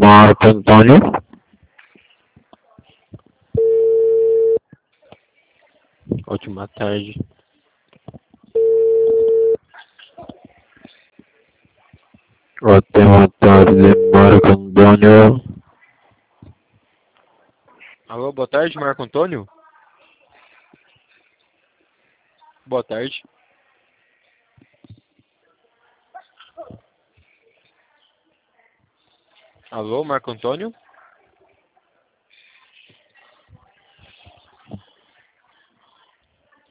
Marco Antônio. Ótima tarde. Ótima tarde, Marco Antônio. Alô, boa tarde, Marco Antônio? Boa tarde. Alô, Marco Antônio?